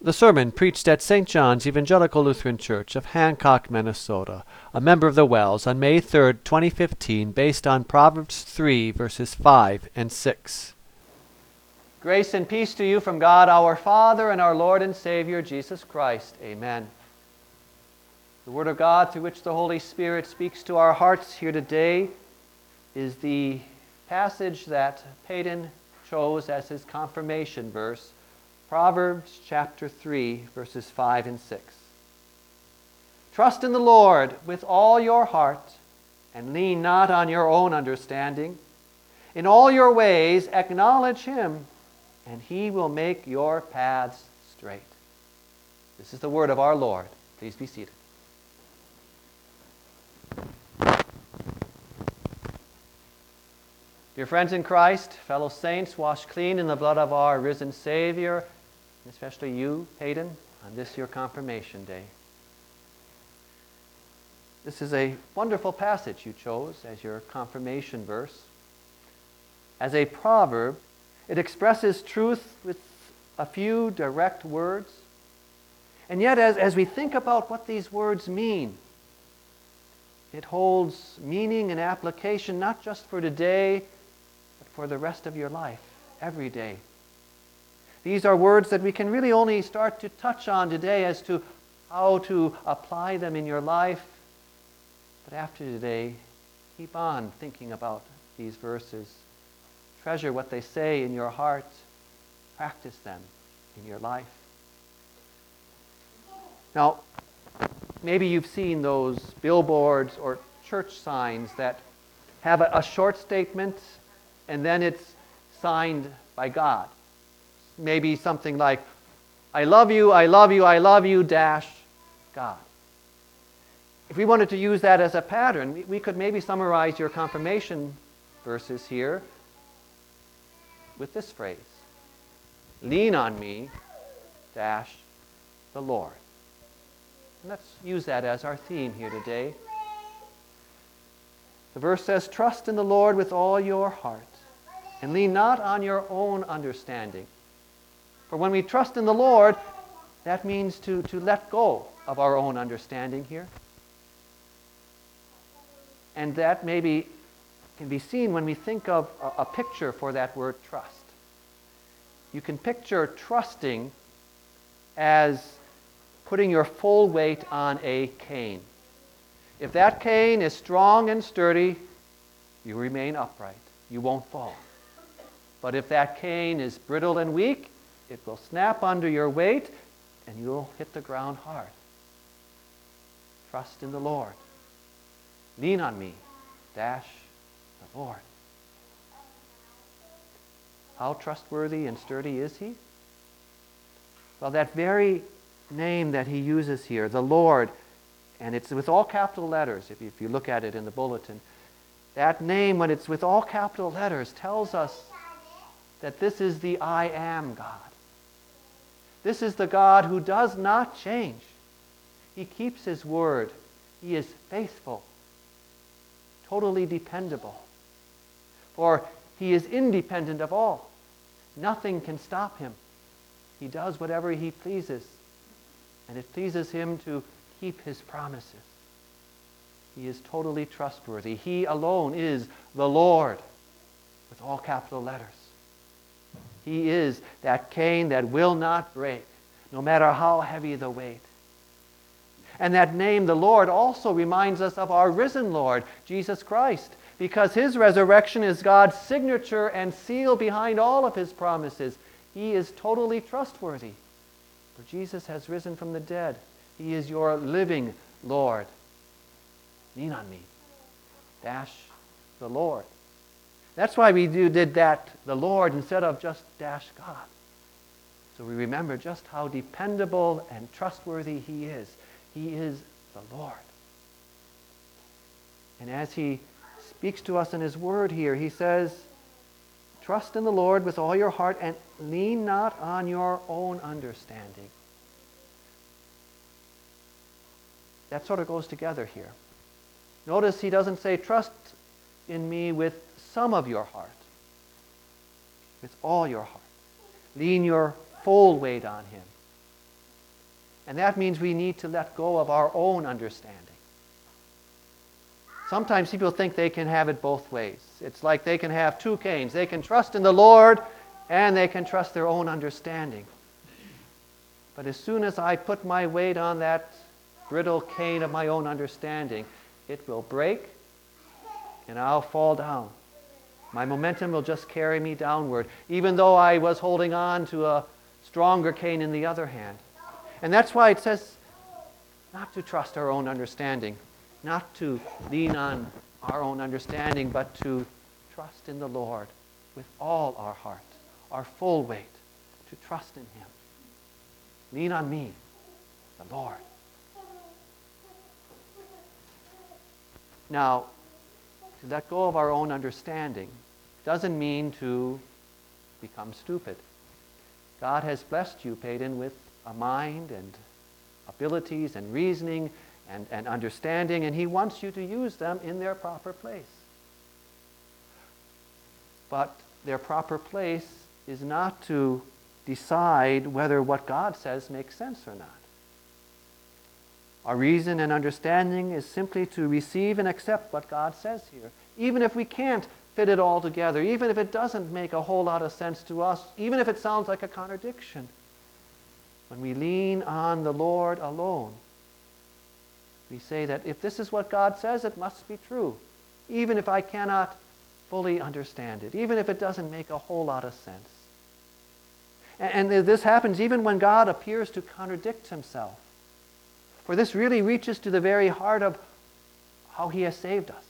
The sermon preached at St. John's Evangelical Lutheran Church of Hancock, Minnesota, a member of the Wells, on May 3, 2015, based on Proverbs 3, verses 5 and 6. Grace and peace to you from God our Father and our Lord and Savior, Jesus Christ. Amen. The Word of God through which the Holy Spirit speaks to our hearts here today is the passage that Peyton chose as his confirmation verse, Proverbs chapter 3, verses 5 and 6. Trust in the Lord with all your heart, and lean not on your own understanding. In all your ways acknowledge Him, and He will make your paths straight. This is the word of our Lord. Please be seated. Dear friends in Christ, fellow saints, washed clean in the blood of our risen Savior, and especially you, Hayden, on this your confirmation day. This is a wonderful passage you chose as your confirmation verse. As a proverb, it expresses truth with a few direct words. And yet, as we think about what these words mean, it holds meaning and application not just for today, but for the rest of your life, every day. These are words that we can really only start to touch on today as to how to apply them in your life. But after today, keep on thinking about these verses. Treasure what they say in your heart. Practice them in your life. Now, maybe you've seen those billboards or church signs that have a short statement and then it's signed by God. Maybe something like, I love you, I love you, I love you, dash, God. If we wanted to use that as a pattern, we could maybe summarize your confirmation verses here with this phrase. Lean on me, dash, the Lord. And let's use that as our theme here today. The verse says, trust in the Lord with all your heart, and lean not on your own understanding. For when we trust in the Lord, that means to let go of our own understanding here. And that maybe can be seen when we think of a picture for that word trust. You can picture trusting as putting your full weight on a cane. If that cane is strong and sturdy, you remain upright. You won't fall. But if that cane is brittle and weak, it will snap under your weight and you'll hit the ground hard. Trust in the Lord. Lean on me, dash the Lord. How trustworthy and sturdy is He? Well, that very name that He uses here, the Lord, and it's with all capital letters, if you look at it in the bulletin, that name, when it's with all capital letters, tells us that this is the I Am God. This is the God who does not change. He keeps His word. He is faithful, totally dependable. For He is independent of all. Nothing can stop Him. He does whatever He pleases. And it pleases Him to keep His promises. He is totally trustworthy. He alone is the Lord, with all capital letters. He is that cane that will not break, no matter how heavy the weight. And that name, the Lord, also reminds us of our risen Lord, Jesus Christ, because His resurrection is God's signature and seal behind all of His promises. He is totally trustworthy. For Jesus has risen from the dead. He is your living Lord. Lean on me. Dash the Lord. That's why we did that, the Lord, instead of just dash God. So we remember just how dependable and trustworthy He is. He is the Lord. And as He speaks to us in His word here, He says, trust in the Lord with all your heart and lean not on your own understanding. That sort of goes together here. Notice He doesn't say, trust in me with some of your heart, with all your heart. Lean your full weight on Him. And that means we need to let go of our own understanding. Sometimes people think they can have it both ways. It's like they can have two canes. They can trust in the Lord and they can trust their own understanding. But as soon as I put my weight on that brittle cane of my own understanding, it will break and I'll fall down. My momentum will just carry me downward, even though I was holding on to a stronger cane in the other hand. And that's why it says not to trust our own understanding, not to lean on our own understanding, but to trust in the Lord with all our heart, our full weight, to trust in Him. Lean on me, the Lord. Now, to let go of our own understanding doesn't mean to become stupid. God has blessed you, Peyton, with a mind and abilities and reasoning and understanding, and He wants you to use them in their proper place. But their proper place is not to decide whether what God says makes sense or not. Our reason and understanding is simply to receive and accept what God says here, even if we can't fit it all together, even if it doesn't make a whole lot of sense to us, even if it sounds like a contradiction. When we lean on the Lord alone, we say that if this is what God says, it must be true, even if I cannot fully understand it, even if it doesn't make a whole lot of sense. And this happens even when God appears to contradict Himself. For this really reaches to the very heart of how He has saved us.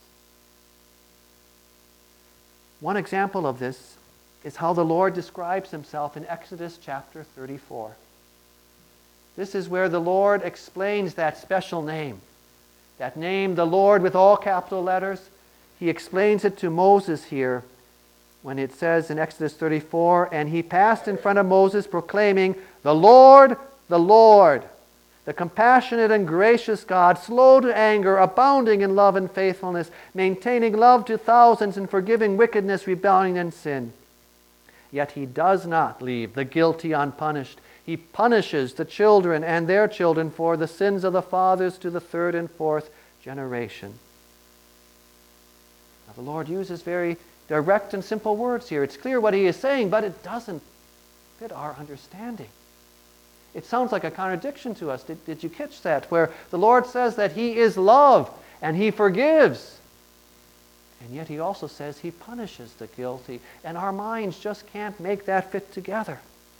One example of this is how the Lord describes Himself in Exodus chapter 34. This is where the Lord explains that special name. That name, the Lord, with all capital letters. He explains it to Moses here when it says in Exodus 34, "And he passed in front of Moses proclaiming, the Lord, the compassionate and gracious God, slow to anger, abounding in love and faithfulness, maintaining love to thousands and forgiving wickedness, rebellion, and sin. Yet He does not leave the guilty unpunished. He punishes the children and their children for the sins of the fathers to the third and fourth generation." Now, the Lord uses very direct and simple words here. It's clear what He is saying, but it doesn't fit our understanding. It sounds like a contradiction to us. Did you catch that? Where the Lord says that He is love and He forgives. And yet He also says He punishes the guilty. And our minds just can't make that fit together.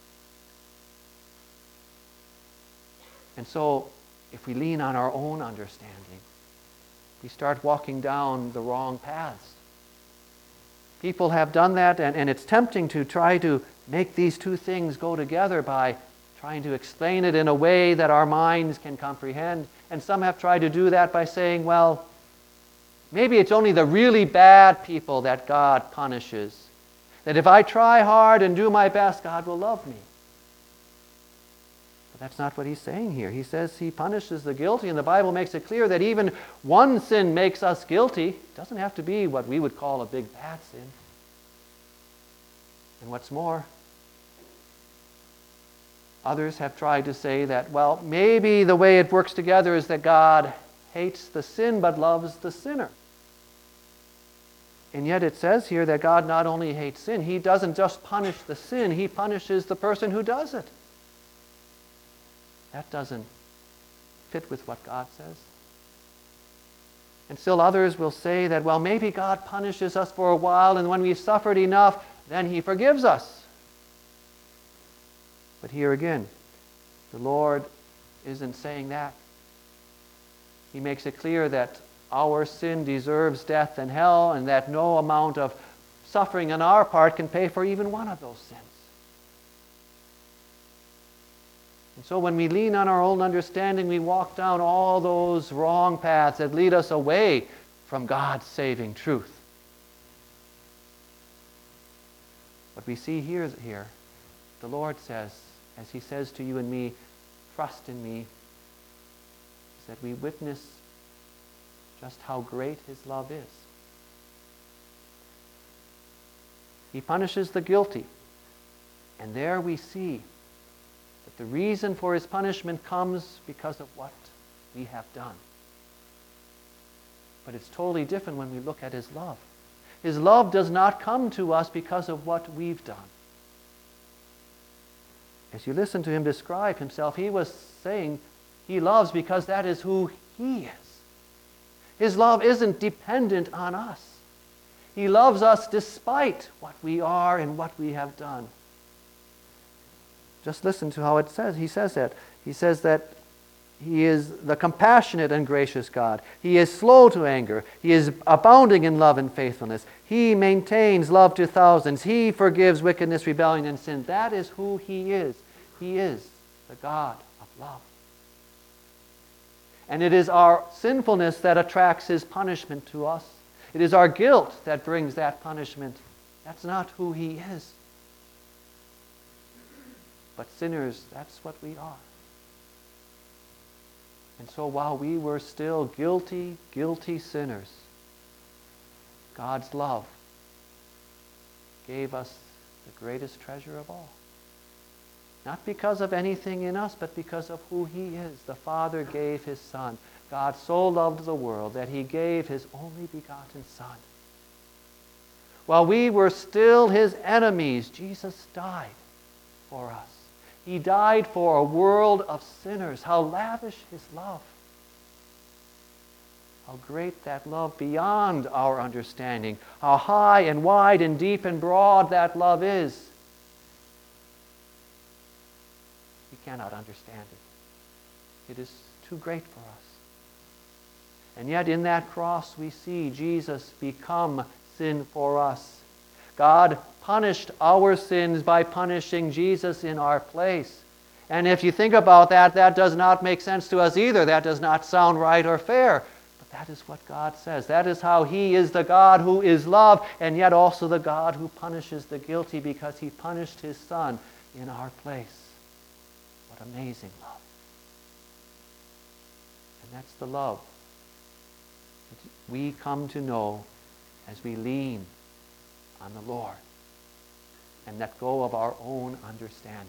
And so, if we lean on our own understanding, we start walking down the wrong paths. People have done that, and it's tempting to try to make these two things go together by trying to explain it in a way that our minds can comprehend. And some have tried to do that by saying, well, maybe it's only the really bad people that God punishes. That if I try hard and do my best, God will love me. But that's not what He's saying here. He says He punishes the guilty, and the Bible makes it clear that even one sin makes us guilty. It doesn't have to be what we would call a big bad sin. And what's more, others have tried to say that, well, maybe the way it works together is that God hates the sin but loves the sinner. And yet it says here that God not only hates sin, He doesn't just punish the sin, He punishes the person who does it. That doesn't fit with what God says. And still others will say that, well, maybe God punishes us for a while, and when we've suffered enough, then He forgives us. But here again, the Lord isn't saying that. He makes it clear that our sin deserves death and hell, and that no amount of suffering on our part can pay for even one of those sins. And so when we lean on our own understanding, we walk down all those wrong paths that lead us away from God's saving truth. What we see here, the Lord says, as He says to you and me, trust in me, is that we witness just how great His love is. He punishes the guilty. And there we see the But the reason for his punishment comes because of what we have done. But it's totally different when we look at his love. His love does not come to us because of what we've done. As you listen to him describe himself, he was saying he loves because that is who he is. His love isn't dependent on us. He loves us despite what we are and what we have done. Just listen to how it says. He says that. He says that he is the compassionate and gracious God. He is slow to anger. He is abounding in love and faithfulness. He maintains love to thousands. He forgives wickedness, rebellion, and sin. That is who he is. He is the God of love. And it is our sinfulness that attracts his punishment to us. It is our guilt that brings that punishment. That's not who he is. But sinners, that's what we are. And so while we were still guilty sinners, God's love gave us the greatest treasure of all. Not because of anything in us, but because of who he is. The Father gave his Son. God so loved the world that he gave his only begotten Son. While we were still his enemies, Jesus died for us. He died for a world of sinners. How lavish his love. How great that love beyond our understanding. How high and wide and deep and broad that love is. We cannot understand it. It is too great for us. And yet in that cross we see Jesus become sin for us. God punished our sins by punishing Jesus in our place. And if you think about that, that does not make sense to us either. That does not sound right or fair. But that is what God says. That is how he is the God who is love, and yet also the God who punishes the guilty because he punished his Son in our place. What amazing love. And that's the love that we come to know as we lean on the Lord and let go of our own understanding.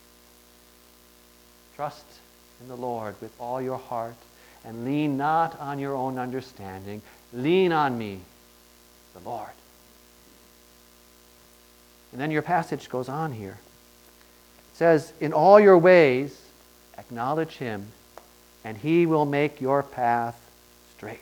Trust in the Lord with all your heart and lean not on your own understanding. Lean on me, the Lord. And then your passage goes on here. It says, in all your ways acknowledge him, and he will make your path straight.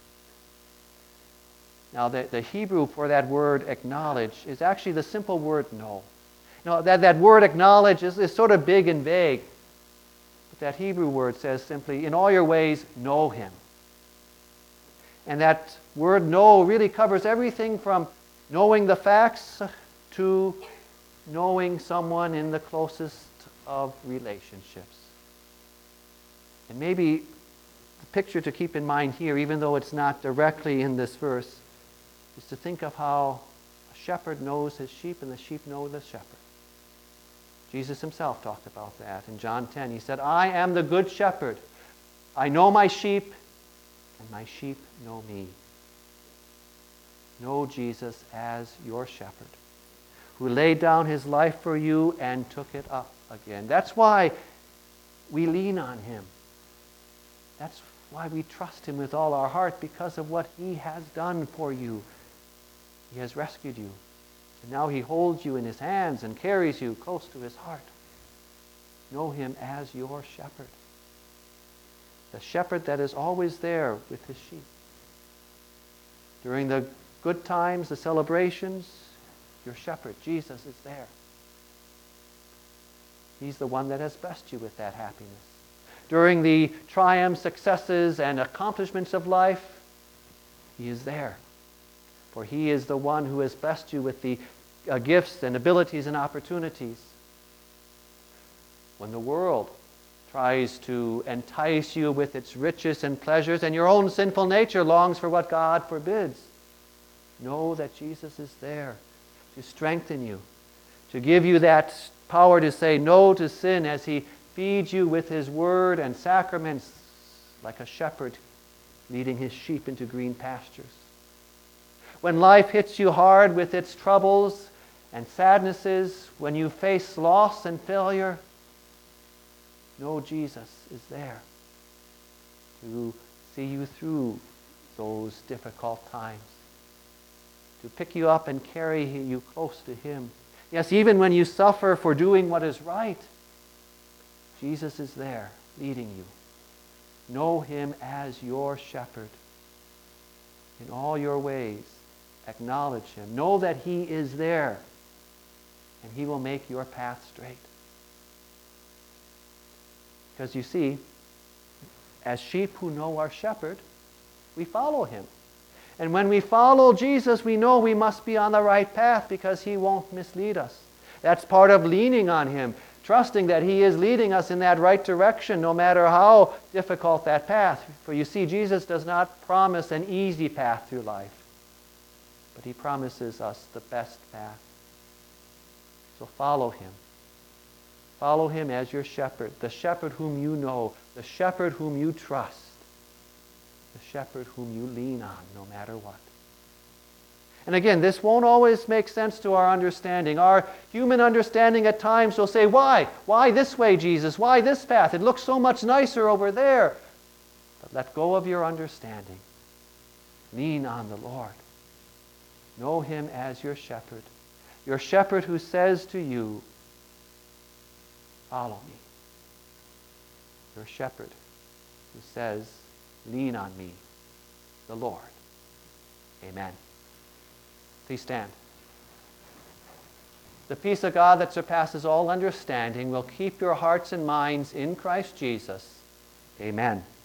Now, the Hebrew for that word acknowledge is actually the simple word know. Now, that word acknowledge is sort of big and vague. But that Hebrew word says simply, in all your ways, know him. And that word know really covers everything from knowing the facts to knowing someone in the closest of relationships. And maybe the picture to keep in mind here, even though it's not directly in this verse, is to think of how a shepherd knows his sheep and the sheep know the shepherd. Jesus himself talked about that. In John 10, he said, I am the good shepherd. I know my sheep, and my sheep know me. Know Jesus as your shepherd, who laid down his life for you and took it up again. That's why we lean on him. That's why we trust him with all our heart, because of what he has done for you. He has rescued you. And now he holds you in his hands and carries you close to his heart. Know him as your shepherd. The shepherd that is always there with his sheep. During the good times, the celebrations, your shepherd, Jesus, is there. He's the one that has blessed you with that happiness. During the triumphs, successes, and accomplishments of life, he is there. For he is the one who has blessed you with the gifts and abilities and opportunities. When the world tries to entice you with its riches and pleasures, and your own sinful nature longs for what God forbids, know that Jesus is there to strengthen you, to give you that power to say no to sin as he feeds you with his word and sacraments like a shepherd leading his sheep into green pastures. When life hits you hard with its troubles and sadnesses, when you face loss and failure, know Jesus is there to see you through those difficult times, to pick you up and carry you close to him. Yes, even when you suffer for doing what is right, Jesus is there leading you. Know him as your shepherd. In all your ways, acknowledge him. Know that he is there, and he will make your path straight. Because you see, as sheep who know our shepherd, we follow him. And when we follow Jesus, we know we must be on the right path because he won't mislead us. That's part of leaning on him, trusting that he is leading us in that right direction no matter how difficult that path. For you see, Jesus does not promise an easy path through life, but he promises us the best path. So follow him. Follow him as your shepherd, the shepherd whom you know, the shepherd whom you trust, the shepherd whom you lean on no matter what. And again, this won't always make sense to our understanding. Our human understanding at times will say, why? Why this way, Jesus? Why this path? It looks so much nicer over there. But let go of your understanding. Lean on the Lord. Know him as your shepherd who says to you, follow me. Your shepherd who says, lean on me, the Lord. Amen. Please stand. The peace of God that surpasses all understanding will keep your hearts and minds in Christ Jesus. Amen.